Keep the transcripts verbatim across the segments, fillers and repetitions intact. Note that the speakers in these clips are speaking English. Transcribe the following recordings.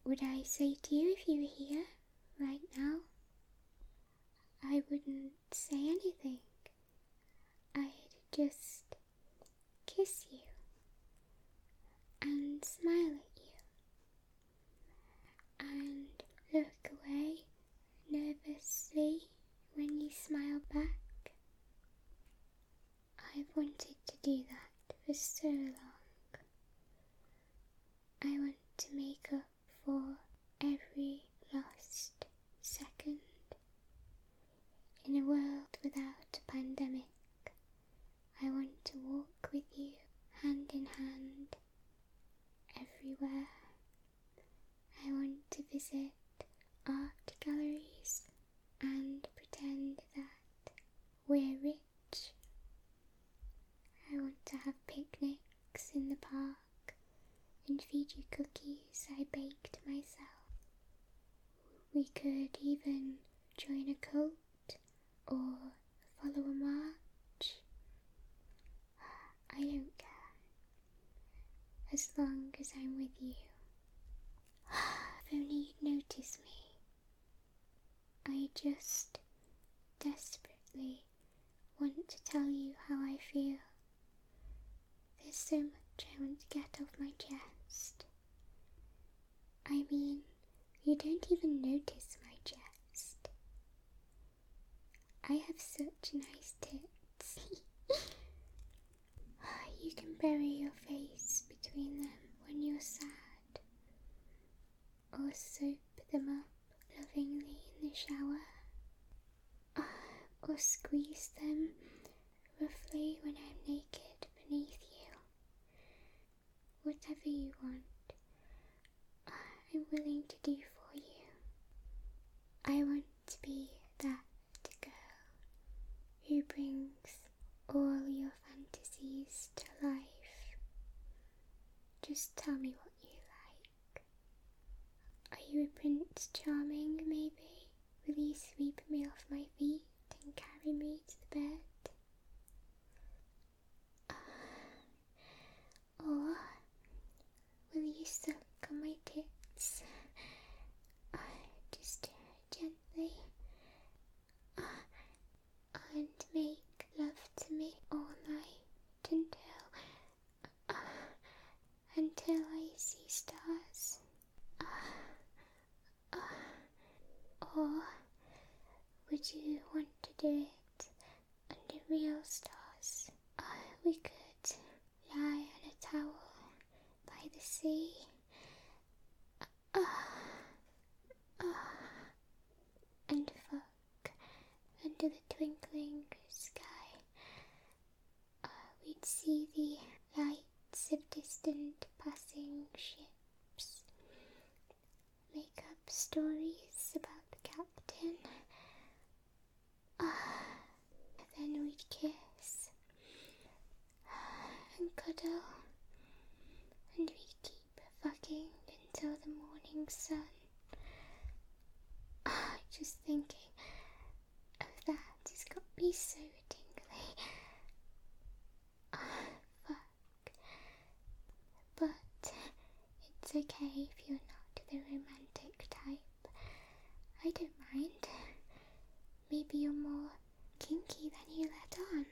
would I say to you if you were here right now? I wouldn't say anything. I'd just kiss you and smile at you and look away nervously when you smile back. I've wanted to do that for so long. I want to make up for every lost second. In a world without a pandemic, I want to walk with you hand in hand everywhere. I want to visit art galleries and pretend that we're rich. I want to have picnics in the park and feed you cookies I baked myself. We could even join a cult or follow a march. I don't care, as long as I'm with you. If only you'd notice me. I just desperately want to tell you how I feel. There's so much I want to get off my chest. I mean, you don't even notice my chest. I have such nice tits. You can bury your face between them when you're sad, or soap them up lovingly in the shower, or squeeze them roughly when I'm naked beneath you. Whatever you want, I'm willing to do for you. I want to be that girl who brings all your fantasies to life. Just tell me what you like. Are you a Prince Charming, maybe? Will you sweep me off my feet and carry me to the bed? Or will you suck on my tits? Just gently. And make love to me all night until, until I see stars. Or would you want to do it under real stars? We could lie on a towel by the sea. And fuck under the twinkling sky. Uh, we'd see the lights of distant passing ships, make up stories about the captain. Uh, then we'd kiss and cuddle, and we'd keep fucking until the morning sun. Just thinking of that has got me so tingly. Fuck. But it's okay if you're not the romantic type. I don't mind. Maybe you're more kinky than you let on.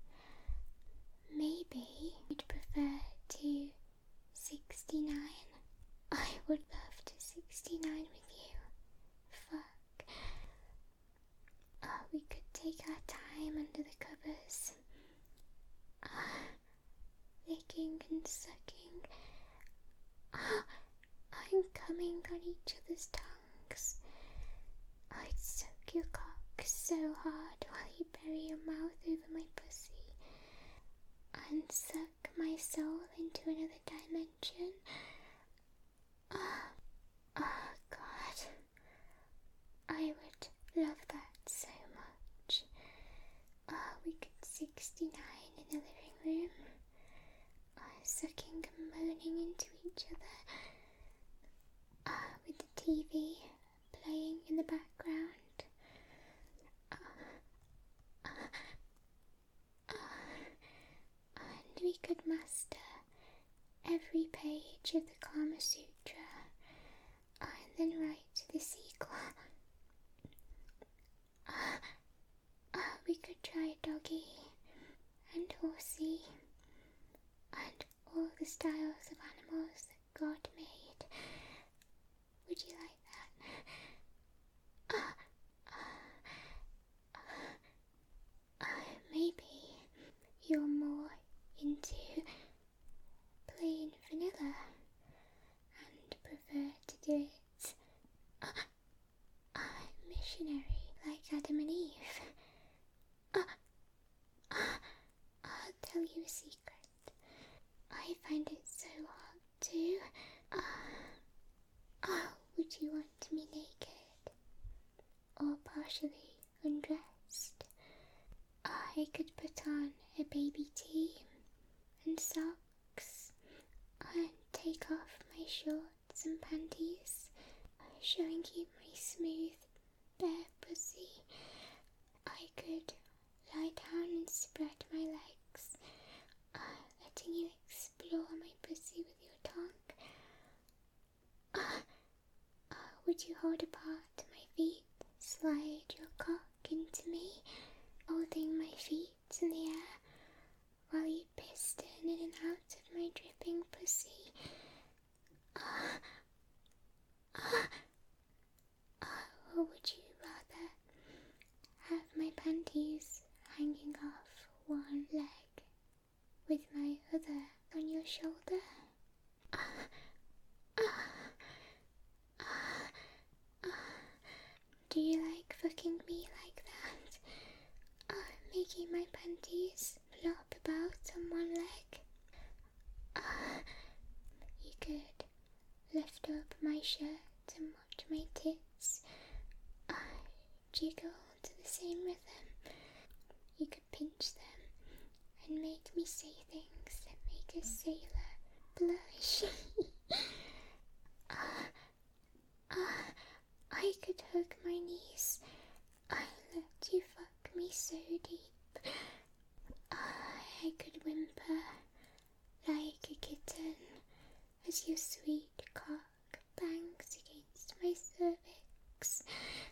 Maybe you'd prefer to sixty-nine. I would love to sixty-nine with you. Fuck. Oh, we could take our time under the covers. Uh, licking and sucking. Uh, I'm coming on each other's tongues. I'd suck your cock so hard while you bury your mouth over my pussy and suck my soul into another dimension. Oh, oh God. I would love that so much. Oh, we could sixty-nine in the living room, oh, sucking and moaning into each other, oh, with the T V playing in the background. Oh, oh, oh. And we could master every page of the Kama Sutra. I then write the sequel. Uh, uh, we could try Doggy and Horsey and all the styles of animals that God made. Would you like that? Uh, uh, uh, uh, maybe you're more into plain vanilla and prefer to do it uh, uh, missionary like Adam and Eve. Uh, uh, I'll tell you a secret. I find it so hard to. Uh, oh, would you want me naked or partially undressed? I could put on a baby tee and socks and take off my shorts and panties, showing you my smooth, bare pussy. I could lie down and spread my legs, uh, letting you explore my pussy with your tongue. Uh, uh, would you hold apart my feet, slide your cock into me, holding my feet in the air while you piston in and out of my dripping pussy? Uh, uh, uh, or would you rather have my panties hanging off one leg with my other on your shoulder? Uh, uh, uh, uh, do you like fucking me like that? Uh, making my panties flop about on one leg? Uh, you could lift up my shirt and watch my tits uh, jiggle to the same rhythm. You could pinch them and make me say things that make a sailor blush. uh, uh, I could hug my knees. I let you fuck me so deep. Uh, I could whimper like a kitten as your sweet cock bangs against my cervix.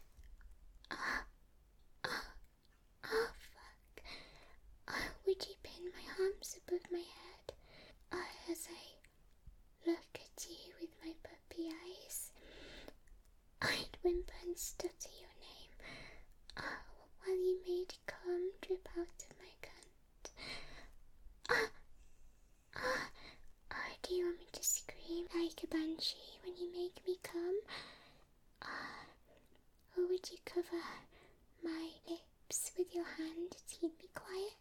Ah, uh, ah, uh, ah, uh, fuck. Uh, would you pin my arms above my head uh, as I look at you with my puppy eyes? I'd whimper and stutter your name uh, while you made cum drip out of my cunt. Ah, uh, ah. Uh, Oh, do you want me to scream like a banshee when you make me come? Uh, or would you cover my lips with your hand to keep me quiet?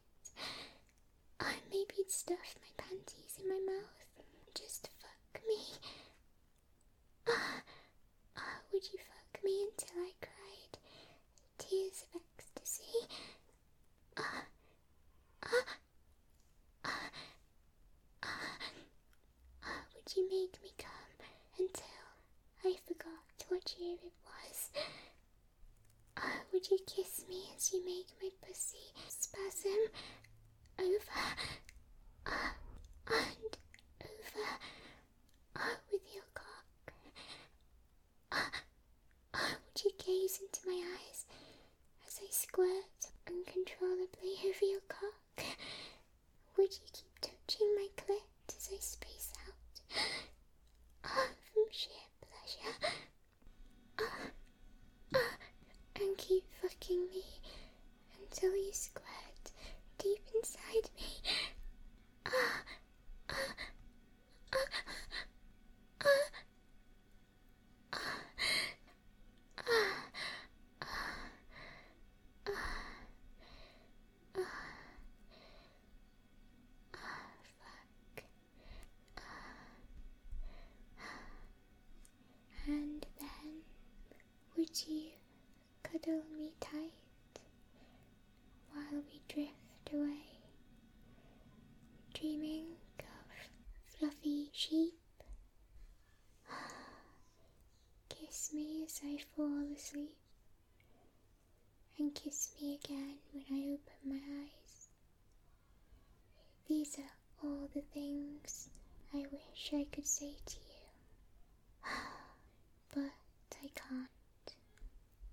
Uh, maybe you'd stuff my panties in my mouth and just fuck me. Uh, uh, would you fuck me until I cried tears of ecstasy? Uh, uh, uh, uh, would you make me come until I forgot what year it was? Uh, would you kiss me as you make my pussy spasm over uh, and over uh, with your cock? Uh, uh, would you gaze into my eyes as I squirt uncontrollably over your cock? Would you keep touching my clit as I space out uh, from sheer pleasure? Uh, uh, and keep fucking me until you squirt deep inside me. Uh, uh, uh, uh, uh, uh, uh, uh, uh, fuck. And then, would you cuddle me tight while we drift away, dreaming of fluffy sheep? Kiss me as I fall asleep, and kiss me again when I open my eyes. These are all the things I wish I could say to you.